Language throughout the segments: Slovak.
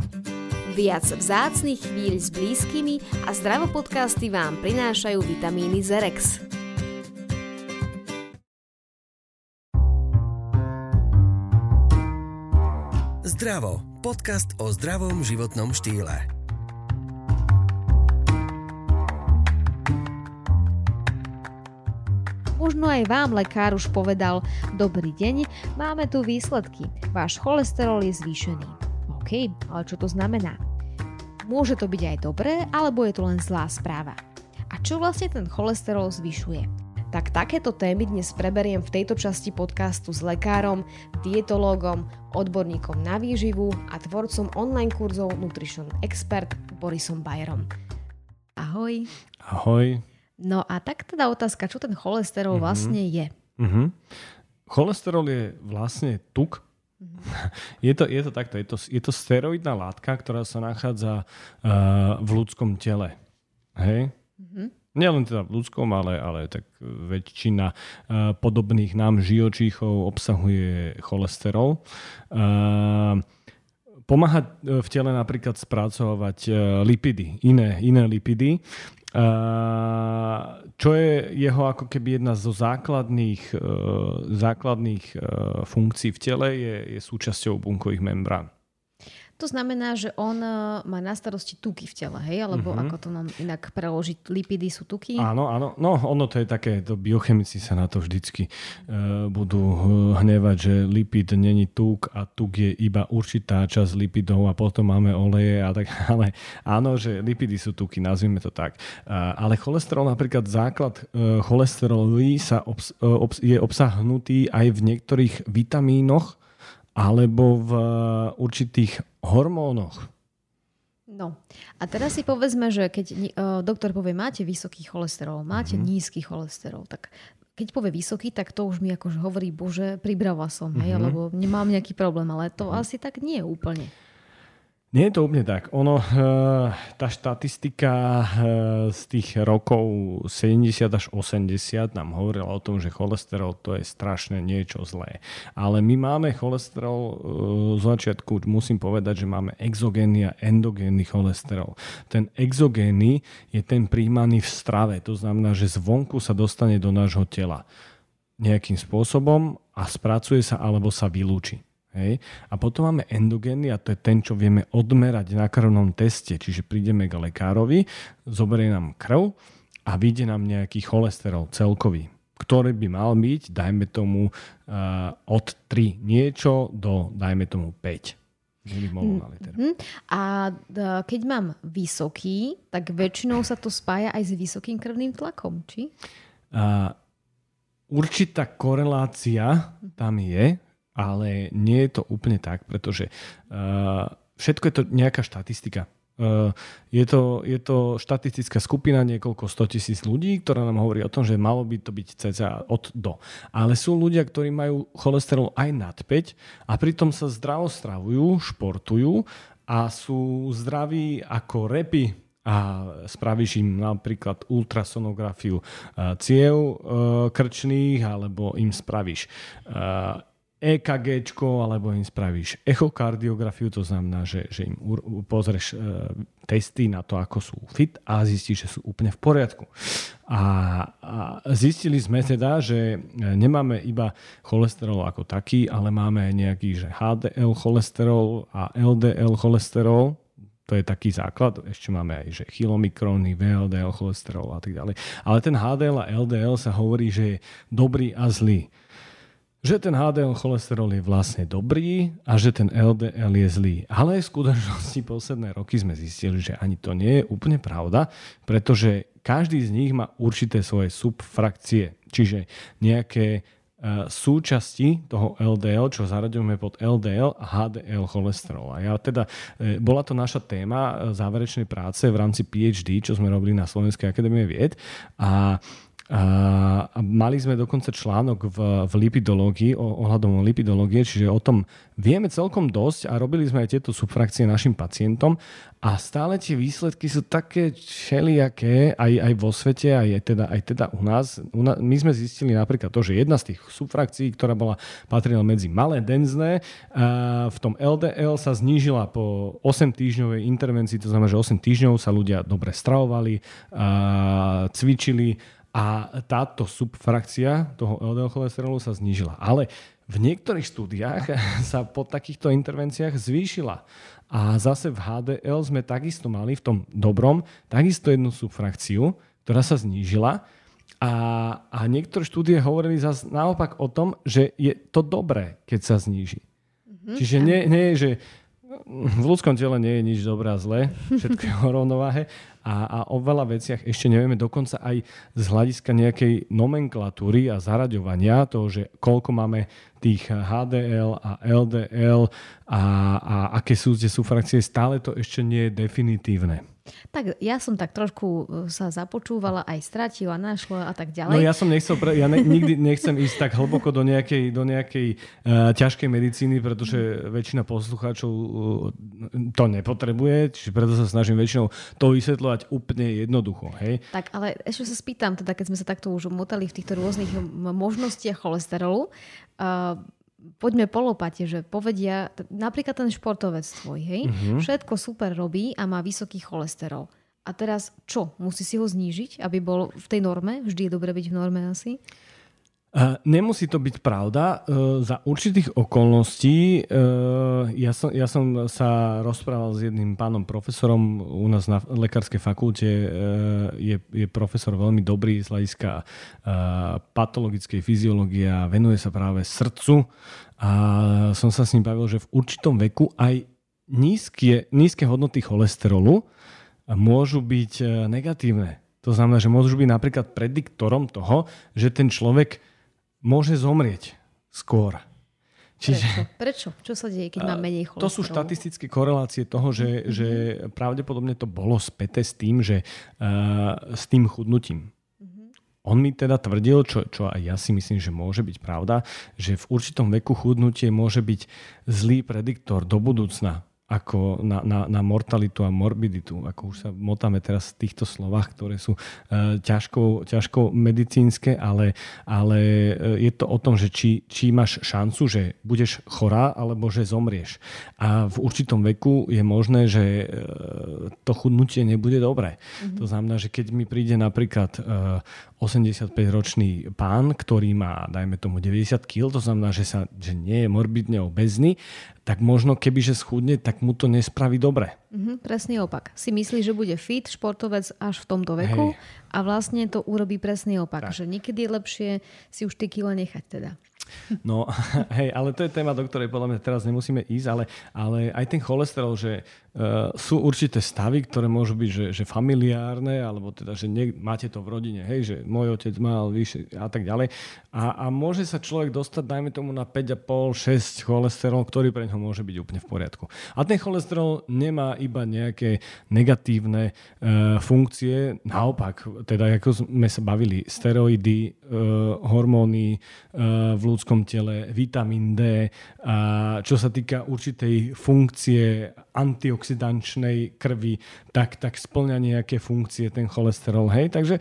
Viac vzácnych chvíľ s blízkymi a Zdravo podcasty vám prinášajú vitamíny Zerex. Zdravo. Podcast o zdravom životnom štýle. Možno aj vám lekár už povedal: dobrý deň, máme tu výsledky. Váš cholesterol je zvýšený. OK, ale čo to znamená? Môže to byť aj dobré, alebo je to len zlá správa. A čo vlastne ten cholesterol zvyšuje? Tak takéto témy dnes preberiem v tejto časti podcastu s lekárom, dietológom, odborníkom na výživu a tvorcom online kurzov Nutrition Expert Borisom Bayerom. Ahoj. Ahoj. No a tak teda otázka, čo ten cholesterol vlastne je? Cholesterol je vlastne tuk. Je to takto, je to steroidná látka, ktorá sa nachádza v ľudskom tele. Hej? Nielen teda v ľudskom, ale tak väčšina podobných nám živočíchov obsahuje cholesterol. Pomáha v tele napríklad spracovať lipidy, iné lipidy. Čo je jeho ako keby jedna zo základných funkcií v tele, je súčasťou bunkových membrán. To znamená, že on má na starosti tuky v tele, hej? Alebo ako to nám inak preložiť? Lipidy sú tuky? Áno. No, ono to je také, to biochemici sa na to vždycky budú hnevať, že lipid není tuk a tuk je iba určitá časť lipidov a potom máme oleje a tak, ale áno, že lipidy sú tuky, nazvime to tak. Ale cholesterol, napríklad základ cholesterolu je obsahnutý aj v niektorých vitamínoch alebo v určitých hormónoch. No a teraz si povedzme, že keď doktor povie, máte vysoký cholesterol, máte nízky cholesterol, tak keď povie vysoký, tak to už mi akože hovorí, bože, pribrala som, hej, alebo nemám nejaký problém, ale to asi tak nie je úplne. Nie je to úplne tak. Tá štatistika z tých rokov 70 až 80 nám hovorila o tom, že cholesterol to je strašne niečo zlé. Ale my máme cholesterol, z začiatku musím povedať, že máme exogénny a endogénny cholesterol. Ten exogénny je ten príjmaný v strave. To znamená, že zvonku sa dostane do nášho tela nejakým spôsobom a spracuje sa alebo sa vylúči. Hej. A potom máme endogénny a to je ten, čo vieme odmerať na krvnom teste. Čiže prídeme k lekárovi, zoberie nám krv a vyjde nám nejaký cholesterol celkový, ktorý by mal byť, dajme tomu, od 3 niečo do, dajme tomu, 5. A keď mám vysoký, tak väčšinou sa to spája aj s vysokým krvným tlakom, či? Určitá korelácia tam je, ale nie je to úplne tak, pretože všetko je to nejaká štatistika. Je to štatistická skupina niekoľko 100 000 ľudí, ktorá nám hovorí o tom, že malo by to byť cca od do. Ale sú ľudia, ktorí majú cholesterol aj nad 5 a pritom sa zdravo stravujú, športujú a sú zdraví ako repy a spravíš im napríklad ultrasonografiu ciev krčných alebo im spravíš EKGčko, alebo im spravíš echokardiografiu, to znamená, že im pozrieš testy na to, ako sú fit a zistíš, že sú úplne v poriadku. A zistili sme teda, že nemáme iba cholesterol ako taký, ale máme aj nejaký, že HDL cholesterol a LDL cholesterol. To je taký základ. Ešte máme aj že chylomikróny, VLDL cholesterol a tak ďalej. Ale ten HDL a LDL sa hovorí, že je dobrý a zlý. Že ten HDL cholesterol je vlastne dobrý a že ten LDL je zlý. Ale v skutočnosti posledné roky sme zistili, že ani to nie je úplne pravda, pretože každý z nich má určité svoje subfrakcie, čiže nejaké súčasti toho LDL, čo zaraďujeme pod LDL a HDL cholesterol. A ja teda, bola to naša téma záverečnej práce v rámci PhD, čo sme robili na Slovenskej akadémie vied a A mali sme dokonca článok v lipidológii, ohľadom lipidológie, čiže o tom vieme celkom dosť a robili sme aj tieto subfrakcie našim pacientom a stále tie výsledky sú také všelijaké aj vo svete, aj teda u nás. My sme zistili napríklad to, že jedna z tých subfrakcií, ktorá patrila medzi malé denzné, v tom LDL sa znížila po 8-týždňovej intervencii, to znamená, že 8 týždňov sa ľudia dobre stravovali, cvičili, a táto subfrakcia toho LDL cholesterolu sa znížila. Ale v niektorých štúdiách sa po takýchto intervenciách zvýšila. A zase v HDL sme takisto mali v tom dobrom takisto jednu subfrakciu, ktorá sa znížila. A niektoré štúdie hovorili zase naopak o tom, že je to dobré, keď sa zníži. Čiže nie je, že v ľudskom tele nie je nič dobré a zlé, všetko je o rovnováhe a o veľa veciach ešte nevieme, dokonca aj z hľadiska nejakej nomenklatúry a zaraďovania toho, že koľko máme tých HDL a LDL a aké sú tie subfrakcie, stále to ešte nie je definitívne. Tak ja som tak trošku sa započúvala, aj stratila, našla a tak ďalej. No ja som nikdy nechcem ísť tak hlboko do nejakej ťažkej medicíny, pretože väčšina poslucháčov to nepotrebuje, čiže preto sa snažím väčšinou to vysvetľovať úplne jednoducho. Hej? Tak ale ešte sa spýtam, teda keď sme sa takto už motali v týchto rôznych možnostiach cholesterolu, poďme po lopate, že povedia, napríklad ten športovec tvoj, hej, všetko super robí a má vysoký cholesterol. A teraz čo? Musí si ho znížiť, aby bol v tej norme? Vždy je dobre byť v norme asi? Nemusí to byť pravda. Za určitých okolností ja som sa rozprával s jedným pánom profesorom u nás na lekárskej fakulte. Je profesor veľmi dobrý z hľadiska patologickej fyziológie a venuje sa práve srdcu. A som sa s ním bavil, že v určitom veku aj nízke hodnoty cholesterolu môžu byť negatívne. To znamená, že môžu byť napríklad prediktorom toho, že ten človek môže zomrieť skôr. Prečo? Čo sa deje, keď má menej cholesterolu? To sú štatistické korelácie toho, že pravdepodobne to bolo späté s tým, že s tým chudnutím. On mi teda tvrdil, čo aj ja si myslím, že môže byť pravda, že v určitom veku chudnutie môže byť zlý prediktor do budúcna ako na mortalitu a morbiditu. Ako už sa motáme teraz v týchto slovách, ktoré sú ťažko medicínske, ale je to o tom, že či máš šancu, že budeš chorá, alebo že zomrieš. A v určitom veku je možné, že to chudnutie nebude dobré. To znamená, že keď mi príde napríklad 85-ročný pán, ktorý má, dajme tomu, 90 kg, to znamená, že nie je morbidne obézny, tak možno kebyže schudne, tak mu to nespraví dobre. Presný opak. Si myslí, že bude fit športovec až v tomto veku a vlastne to urobí presný opak. Tak. Že niekedy je lepšie si už tie kilo nechať teda. No, ale to je téma, do ktorej podľa mňa teraz nemusíme ísť, ale aj ten cholesterol, že sú určité stavy, ktoré môžu byť, že familiárne, alebo teda, že máte to v rodine, hej, že môj otec mal vyššie a tak ďalej. A môže sa človek dostať, dajme tomu, na 5,5-6 cholesterol, ktorý pre ňoho môže byť úplne v poriadku. A ten cholesterol nemá iba nejaké negatívne funkcie, naopak, teda ako sme sa bavili, steroidy, hormóny v ľudskom tele, vitamín D, a čo sa týka určitej funkcie antioxidančnej krvi, tak spĺňa nejaké funkcie ten cholesterol. Hej? Takže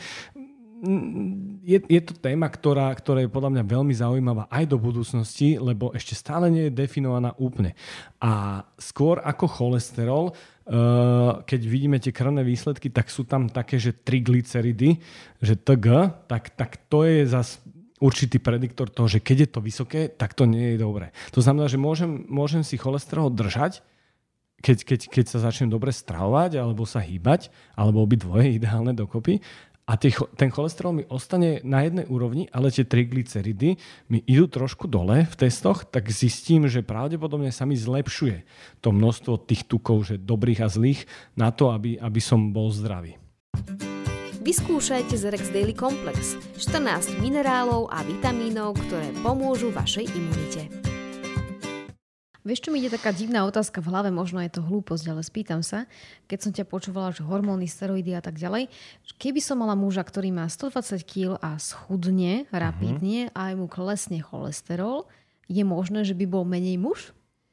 je to téma, ktorá je podľa mňa veľmi zaujímavá aj do budúcnosti, lebo ešte stále nie je definovaná úplne. A skôr ako cholesterol, keď vidíme tie krvné výsledky, tak sú tam také, že triglyceridy, že TG, tak to je zase určitý prediktor toho, že keď je to vysoké, tak to nie je dobré. To znamená, že môžem si cholesterol držať, keď sa začnem dobre stravovať, alebo sa hýbať, alebo obidvoje ideálne dokopy. A ten cholesterol mi ostane na jednej úrovni, ale tie triglyceridy mi idú trošku dole v testoch, tak zistím, že pravdepodobne sa mi zlepšuje to množstvo tých tukov, že dobrých a zlých, na to, aby som bol zdravý. Vyskúšajte ZREX Daily Complex. 14 minerálov a vitamínov, ktoré pomôžu vašej imunite. Vieš, čo mi ide taká divná otázka v hlave, možno je to hlúposť, ale spýtam sa, keď som ťa počúvala, že hormóny, steroidy a tak ďalej, keby som mala muža, ktorý má 120 kg a schudne rapidne a aj mu klesne cholesterol, je možné, že by bol menej muž?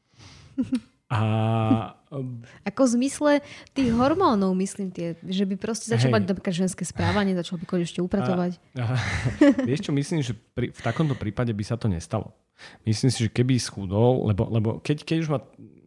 Ako v zmysle tých hormónov, myslím, že by proste začal mať napríklad ženské správanie, začal by konečne upratovať. Vieš čo, myslím, že v takomto prípade by sa to nestalo. Myslím si, že keby schudol, lebo keď už má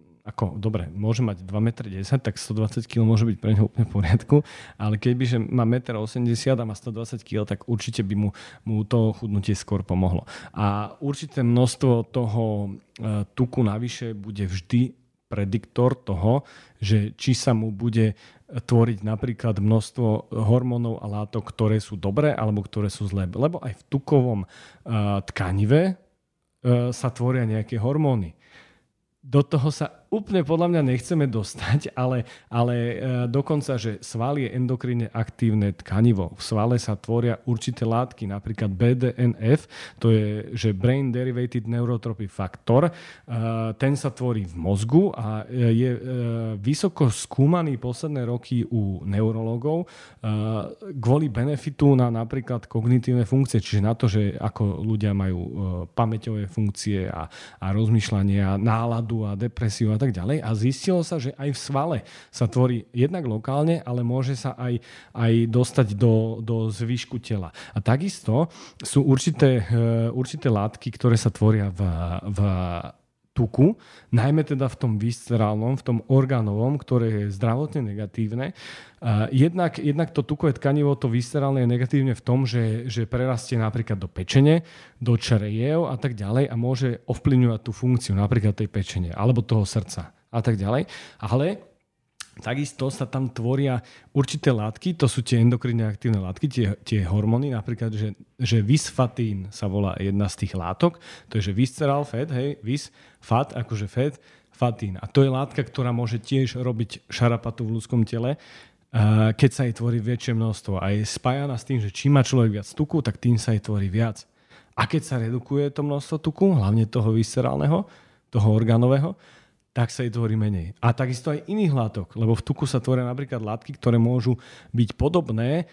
dobre, môže mať 2,10 m, tak 120 kg môže byť pre neho úplne v poriadku, ale kebyže má 1,80 m a má 120 kg, tak určite by mu to chudnutie skôr pomohlo. A určité množstvo toho tuku navyše bude vždy prediktor toho, že či sa mu bude tvoriť napríklad množstvo hormónov a látok, ktoré sú dobré alebo ktoré sú zlé. Lebo aj v tukovom tkanive sa tvoria nejaké hormóny. Do toho sa úplne podľa mňa nechceme dostať, ale dokonca, že sval je endokríne aktívne tkanivo. V svale sa tvoria určité látky, napríklad BDNF, to je že Brain Derivated Neurotrophic Factor. Ten sa tvorí v mozgu a je vysoko skúmaný posledné roky u neurologov kvôli benefitu na napríklad kognitívne funkcie, čiže na to, že ako ľudia majú pamäťové funkcie a rozmýšľanie a náladu a depresiu a tak ďalej. A zistilo sa, že aj v svale sa tvorí jednak lokálne, ale môže sa aj dostať do zvyšku tela. A takisto sú určité látky, ktoré sa tvoria v tuku, najmä teda v tom viscerálnom, v tom orgánovom, ktoré je zdravotne negatívne. Jednak to tukové tkanivo, to viscerálne je negatívne v tom, že prerastie napríklad do pečene, do čriev a tak ďalej a môže ovplyvňovať tú funkciu napríklad tej pečene alebo toho srdca a tak ďalej. Ale takisto sa tam tvoria určité látky, to sú tie endokrinne aktívne látky, tie hormóny, napríklad, že visfatín sa volá jedna z tých látok, to je, že visceral fat, vis, fat, akože fat, fatín. A to je látka, ktorá môže tiež robiť šarapatu v ľudskom tele, keď sa jej tvorí väčšie množstvo. A je spájana s tým, že čím má človek viac tuku, tak tým sa jej tvorí viac. A keď sa redukuje to množstvo tuku, hlavne toho viscerálneho, toho orgánového, tak sa jej tvorí menej. A takisto aj iných látok, lebo v tuku sa tvoria napríklad látky, ktoré môžu byť podobné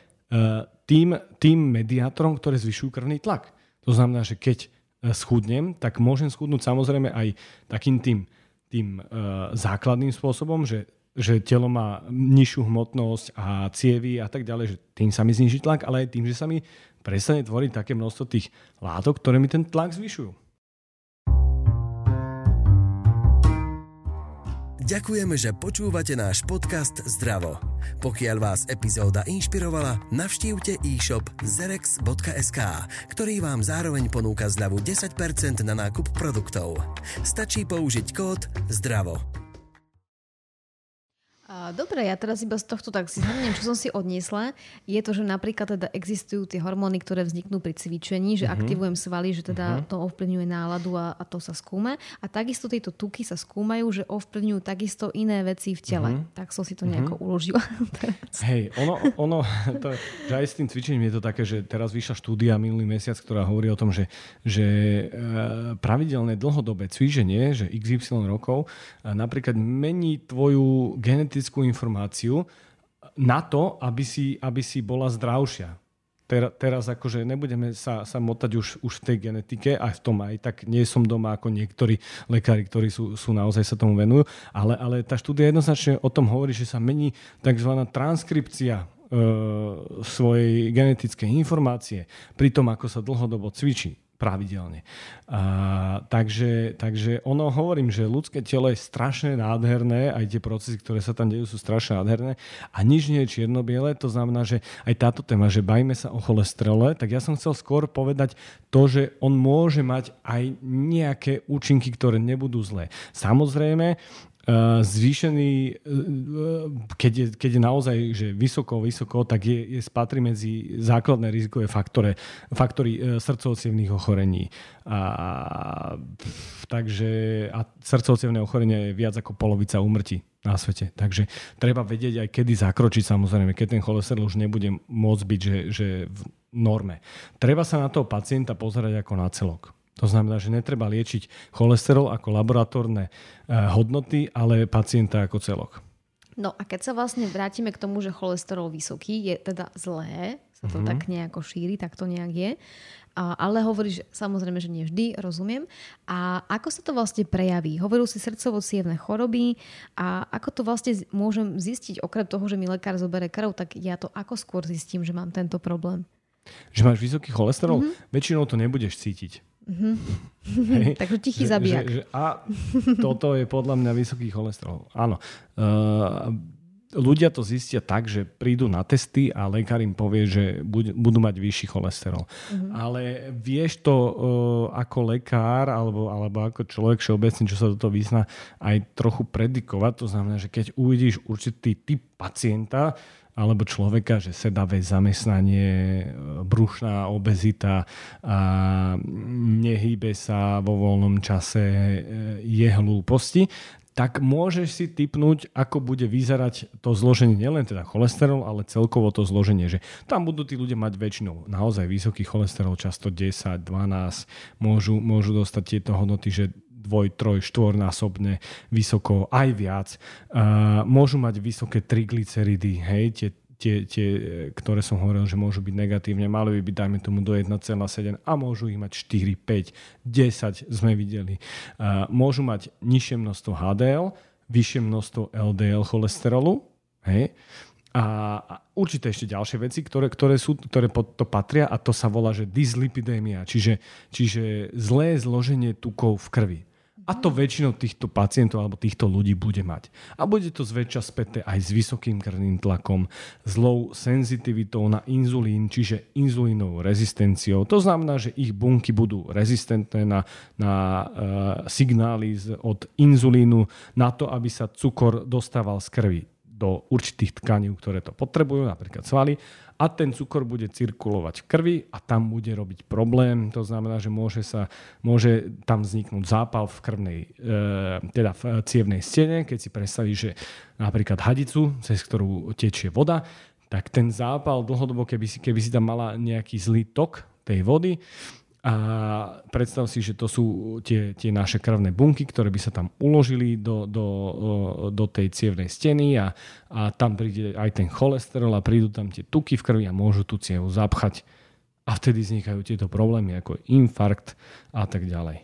tým mediátorom, ktoré zvyšujú krvný tlak. To znamená, že keď schudnem, tak môžem schudnúť samozrejme aj takým tým základným spôsobom, že telo má nižšiu hmotnosť a cievy a tak ďalej, že tým sa mi zniží tlak, ale aj tým, že sa mi prestane tvoriť také množstvo tých látok, ktoré mi ten tlak zvyšujú. Ďakujeme, že počúvate náš podcast Zdravo. Pokiaľ vás epizóda inšpirovala, navštívte e-shop zerex.sk, ktorý vám zároveň ponúka zľavu 10% na nákup produktov. Stačí použiť kód ZDRAVO. Dobre, ja teraz iba z tohto tak si zhrniem, čo som si odniesla. Je to, že napríklad teda existujú tie hormóny, ktoré vzniknú pri cvičení, že aktivujem svaly, že teda to ovplyvňuje náladu a to sa skúma. A takisto tieto tuky sa skúmajú, že ovplyvňujú takisto iné veci v tele. Tak som si to nejako uložila. Hej, ono že aj s tým cvičením je to také, že teraz vyšla štúdia minulý mesiac, ktorá hovorí o tom, že pravidelné dlhodobé cvičenie, že XY rokov napríklad mení tvoju genetickú informáciu na to, aby si bola zdravšia. Teraz akože nebudeme sa motať už v tej genetike, aj v tom aj tak nie som doma ako niektorí lekári, ktorí sú naozaj sa tomu venujú, ale tá štúdia jednoznačne o tom hovorí, že sa mení tzv. Transkripcia svojej genetickej informácie pri tom, ako sa dlhodobo cvičí pravidelne. Takže ono hovorím, že ľudské telo je strašne nádherné, aj tie procesy, ktoré sa tam dejú, sú strašne nádherné a nič nie je čierno-biele, to znamená, že aj táto téma, že bavíme sa o cholesterole, tak ja som chcel skôr povedať to, že on môže mať aj nejaké účinky, ktoré nebudú zlé. Samozrejme, zvýšený, keď je naozaj že vysoko, tak patrí medzi základné rizikové faktory srdcovo-cievnych ochorení. Takže srdcovo-cievne ochorenie je viac ako polovica úmrtí na svete. Takže treba vedieť aj kedy zakročiť, samozrejme, keď ten cholesterol už nebude môcť byť že v norme. Treba sa na toho pacienta pozerať ako na celok. To znamená, že netreba liečiť cholesterol ako laboratórne hodnoty, ale pacienta ako celok. No a keď sa vlastne vrátime k tomu, že cholesterol vysoký je teda zlé, sa to tak nejako šíri, tak to nejak je. Ale hovoríš samozrejme, že nie vždy, rozumiem. A ako sa to vlastne prejaví? Hovoril si srdcovo-cievne choroby a ako to vlastne môžem zistiť, okrem toho, že mi lekár zoberie krv, tak ja to ako skôr zistím, že mám tento problém? Že máš vysoký cholesterol? Väčšinou to nebudeš cítiť. Takže tichý zabijak. A toto je podľa mňa vysoký cholesterol. Áno. Ľudia to zistia tak, že prídu na testy a lekár im povie, že budú mať vyšší cholesterol. Ale vieš to ako lekár alebo ako človek všeobecný, čo sa do toho vyzná, aj trochu predikovať. To znamená, že keď uvidíš určitý typ pacienta alebo človeka, že sedavé zamestnanie, brušná obezita, nehýbe sa vo voľnom čase, je hlúposti, tak môžeš si tipnúť, ako bude vyzerať to zloženie, nielen teda cholesterol, ale celkovo to zloženie, že tam budú tí ľudia mať väčšinou naozaj vysoký cholesterol, často 10, 12, môžu dostať tieto hodnoty, že 2, 3, 4-násobne vysoko, aj viac. Môžu mať vysoké triglyceridy, hej, tie, ktoré som hovoril, že môžu byť negatívne, mali by byť, dajme tomu, do 1,7 a môžu ich mať 4, 5, 10 sme videli. Môžu mať nižšie množstvo HDL, vyššie množstvo LDL cholesterolu, hej, a určite ešte ďalšie veci, ktoré pod to patria, a to sa volá, že dyslipidémia, čiže zlé zloženie tukov v krvi. A to väčšinou týchto pacientov alebo týchto ľudí bude mať. A bude to zväčša späté aj s vysokým krvným tlakom, zlou senzitivitou na inzulín, čiže inzulínovou rezistenciou. To znamená, že ich bunky budú rezistentné na signály od inzulínu, na to, aby sa cukor dostával z krvi do určitých tkaní, ktoré to potrebujú, napríklad svaly, a ten cukor bude cirkulovať v krvi a tam bude robiť problém. To znamená, že môže tam vzniknúť zápal v krvnej, teda v cievnej stene. Keď si predstavíš, že napríklad hadicu, cez ktorú tečie voda, tak ten zápal dlhodobo, keby si tam mala nejaký zlý tok tej vody, a predstav si, že to sú tie naše krvné bunky, ktoré by sa tam uložili do tej cievnej steny a tam príde aj ten cholesterol a prídu tam tie tuky v krvi a môžu tú cievu zapchať. A vtedy vznikajú tieto problémy ako infarkt a tak ďalej.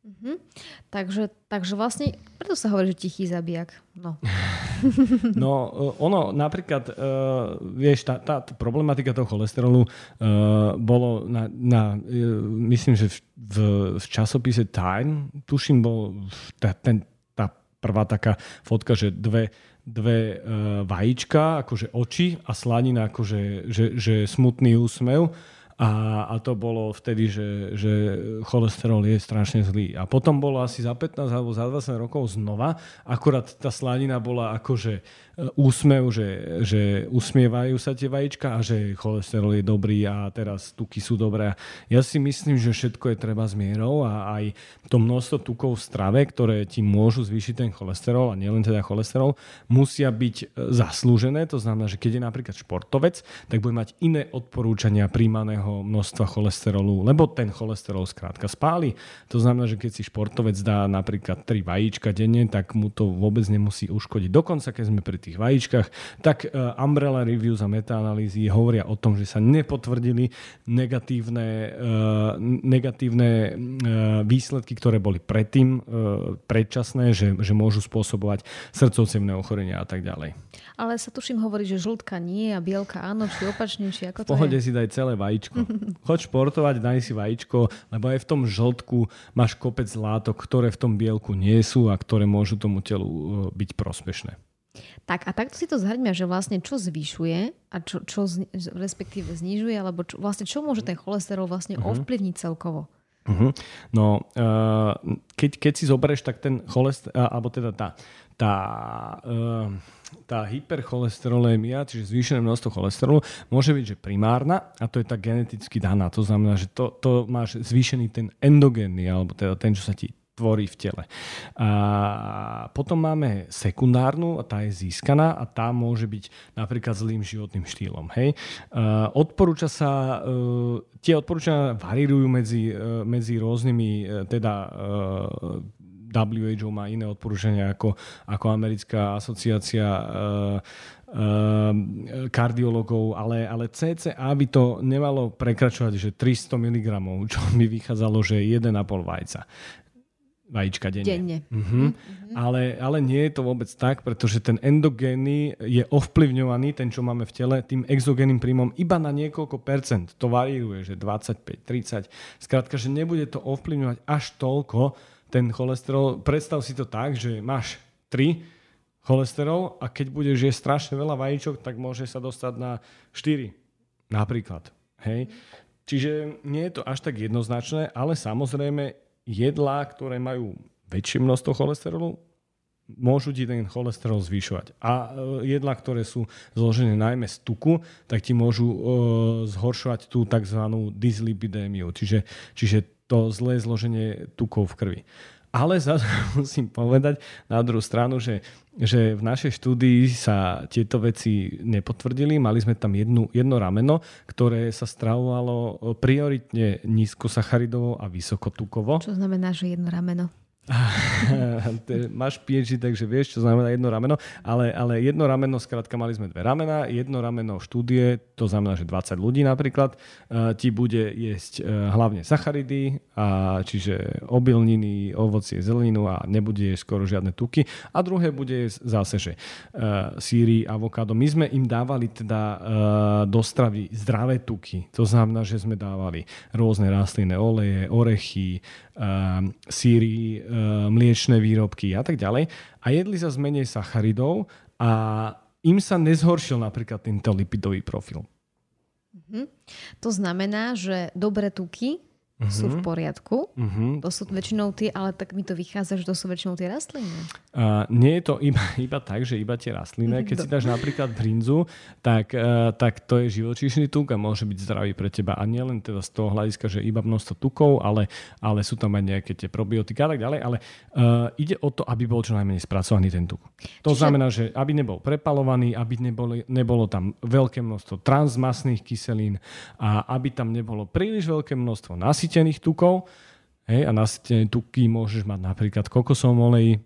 Takže vlastne, preto sa hovorí, že tichý zabijak. No. No, ono napríklad, vieš, tá problematika toho cholesterolu bolo myslím, že v časopise Time, tuším, bol tá prvá taká fotka, že dve vajíčka, akože oči a slanina, akože že smutný úsmev. A to bolo vtedy, že cholesterol je strašne zlý. A potom bolo asi za 15 alebo za 20 rokov znova, akurát tá slanina bola akože úsmev, že usmievajú sa tie vajíčka a že cholesterol je dobrý a teraz tuky sú dobré. Ja si myslím, že všetko je treba s mierou a aj to množstvo tukov v strave, ktoré ti môžu zvýšiť ten cholesterol, a nielen teda cholesterol, musia byť zaslúžené. To znamená, že keď je napríklad športovec, tak bude mať iné odporúčania príjmaného množstva cholesterolu, lebo ten cholesterol skrátka spáli. To znamená, že keď si športovec dá napríklad 3 vajíčka denne, tak mu to vôbec nemusí uškodiť. Dokonca, keď sme pri tých vajíčkach, tak Umbrella Reviews a metaanalýzy hovoria o tom, že sa nepotvrdili negatívne výsledky, ktoré boli predtým predčasné, že môžu spôsobovať srdcovcievne ochorenia a tak ďalej. Ale sa tuším hovorí, že žltka nie a bielka áno, či opačne, či ako to je? V pohode si daj celé vajíčko. Choď športovať, daj si vajíčko, lebo aj v tom žltku máš kopec látok, ktoré v tom bielku nie sú a ktoré môžu tomu telu byť prospešné. Tak a takto si to zhrňme, že vlastne čo zvyšuje a čo respektíve znižuje, alebo čo môže ten cholesterol vlastne ovplyvniť celkovo? No, keď si zoberieš, tak ten cholesterol, alebo teda tá hypercholesterolémia, čiže zvýšené množstvo cholesterolu, môže byť, že primárna, a to je tá geneticky daná. To znamená, že to máš zvýšený ten endogénny, alebo teda ten, čo sa ti tvorí v tele. A potom máme sekundárnu, a tá je získaná a tá môže byť napríklad zlým životným štýlom. Hej? Odporúča sa, tie odporúčania variujú medzi rôznymi, teda WHO má iné odporúčania ako americká asociácia kardiologov, ale cca by to nemalo prekračovať, že 300 mg, čo by vychádzalo, že 1,5 vajíčka denne. Ale nie je to vôbec tak, pretože ten endogénny je ovplyvňovaný, ten, čo máme v tele, tým exogénnym príjmom iba na niekoľko percent. To variuje, že 25, 30. Skrátka, že nebude to ovplyvňovať až toľko ten cholesterol. Predstav si to tak, že máš 3 cholesterol a keď budeš jesť strašne veľa vajíčok, tak môže sa dostať na 4 napríklad. Hej? Čiže nie je to až tak jednoznačné, ale samozrejme jedlá, ktoré majú väčšie množstvo cholesterolu, môžu ti ten cholesterol zvyšovať. A jedlá, ktoré sú zložené najmä z tuku, tak ti môžu zhoršovať tú tzv. Dyslipidémiu, čiže to zlé zloženie tukov v krvi. Ale zase musím povedať na druhú stranu, že v našej štúdii sa tieto veci nepotvrdili. Mali sme tam jedno rameno, ktoré sa stravovalo prioritne nízkosacharidovo a vysokotukovo. Čo znamená, že jedno rameno? Máš PhD, takže vieš, čo znamená jedno rameno, ale jedno rameno, skrátka mali sme 2 ramena, jedno rameno štúdie, to znamená, že 20 ľudí napríklad, ti bude jesť hlavne sacharidy, čiže obilniny, ovocie, zeleninu a nebude jesť skoro žiadne tuky. A druhé bude jesť zase, že síry, avokádo. My sme im dávali teda do stravy zdravé tuky. To znamená, že sme dávali rôzne rastlinné oleje, orechy, síry, mliečne výrobky a tak ďalej. A jedli sa z menej sacharidov a im sa nezhoršil napríklad tento lipidový profil. To znamená, že dobré tuky sú v poriadku. To sú väčšinou tie, ale tak mi to vychádza, že to sú väčšinou tie rastliny. Nie je to iba tak, že iba tie rastliny. Keď si dáš napríklad brinzu, tak to je živočíšny tuk a môže byť zdravý pre teba. A nielen teda z toho hľadiska, že iba množstvo tukov, ale sú tam aj nejaké tie probiotika a tak ďalej. Ale ide o to, aby bol čo najmenej spracovaný ten tuk. To znamená, že aby nebol prepalovaný, aby nebolo tam veľké množstvo transmasných kyselín a aby tam nebolo príliš veľké množstvo nasýtených tukov. Hej, a nasýtené tuky môžeš mať napríklad kokosovom oleji.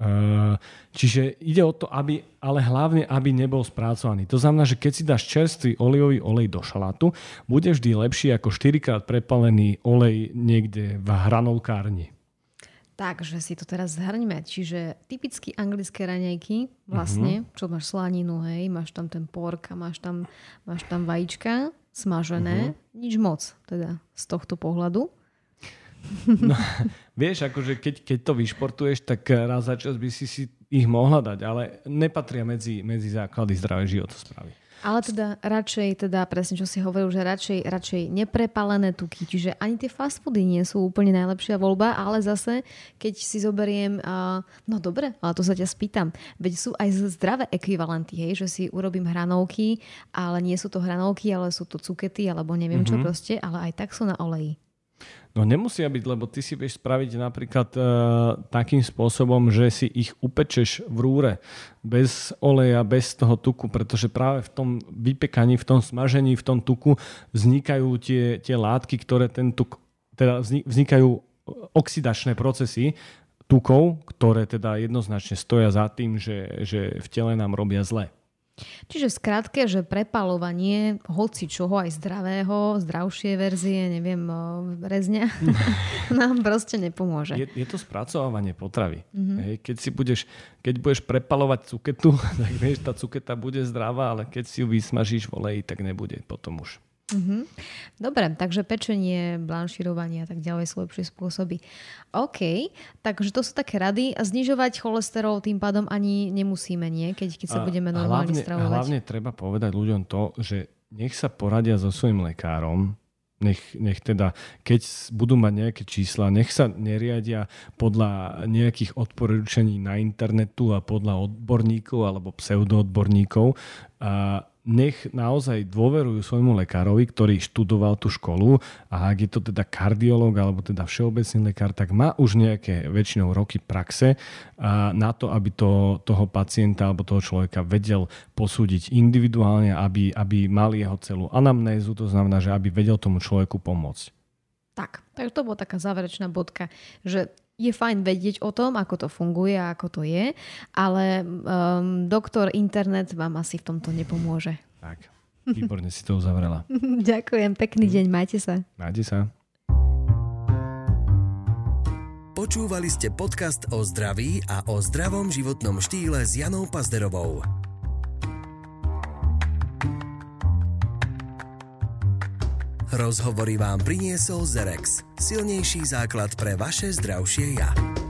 Čiže ide o to, ale hlavne, aby nebol spracovaný. To znamená, že keď si dáš čerstvý olejový olej do šalátu, bude vždy lepší ako 4-krát prepalený olej niekde v hranolkárni. Takže si to teraz zhrňme. Čiže typicky anglické raňajky, vlastne, čo máš slaninu, hej, máš tam ten pork a máš tam vajíčka smažené, nič moc, teda z tohto pohľadu. No, vieš, akože keď to vyšportuješ, tak raz za čas by si ich mohla dať, ale nepatria medzi základy zdravej životosprávy. Ale teda radšej, presne čo si hovoril, že radšej neprepalené tuky, čiže ani tie fast foody nie sú úplne najlepšia voľba, ale zase, keď si zoberiem, no dobre, ale to sa ťa spýtam, veď sú aj zdravé ekvivalenty, hej, že si urobím hranolky, ale nie sú to hranolky, ale sú to cukety, alebo neviem čo proste, ale aj tak sú na oleji. No nemusia byť, lebo ty si vieš spraviť napríklad takým spôsobom, že si ich upečeš v rúre bez oleja, bez toho tuku, pretože práve v tom vypekaní, v tom smažení, v tom tuku vznikajú tie látky, ktoré ten tuk, teda vznikajú oxidačné procesy tukov, ktoré teda jednoznačne stoja za tým, že v tele nám robia zle. Čiže v skratke, že prepalovanie hoci čoho, aj zdravého, zdravšie verzie, neviem, rezňa, nám proste nepomôže. Je to spracovávanie potravy. Hej, keď budeš prepalovať cuketu, tak vieš, tá cuketa bude zdravá, ale keď si ju vysmažíš v oleji, tak nebude potom už. Dobre, takže pečenie, blanširovanie a tak ďalej sú lepšie spôsoby. OK, takže to sú také rady a znižovať cholesterol tým pádom ani nemusíme, nie? Keď sa budeme normálne stravovať. Hlavne treba povedať ľuďom to, že nech sa poradia so svojím lekárom, nech teda, keď budú mať nejaké čísla, nech sa neriadia podľa nejakých odporúčaní na internetu a podľa odborníkov alebo pseudoodborníkov. nech naozaj dôverujú svojmu lekárovi, ktorý študoval tú školu, a ak je to teda kardiológ alebo teda všeobecný lekár, tak má už nejaké väčšinou roky praxe na to, aby toho pacienta alebo toho človeka vedel posúdiť individuálne, aby mal jeho celú anamnézu, to znamená, že aby vedel tomu človeku pomôcť. Tak to bola taká záverečná bodka, že je fajn vedieť o tom, ako to funguje a ako to je, ale doktor internet vám asi v tomto nepomôže. Tak, výborne si to uzavrela. Ďakujem, pekný deň, majte sa. Majte sa. Počúvali ste podcast o zdraví a o zdravom životnom štýle s Janou Pazderovou. Rozhovory vám priniesol Zerex. Silnejší základ pre vaše zdravšie ja.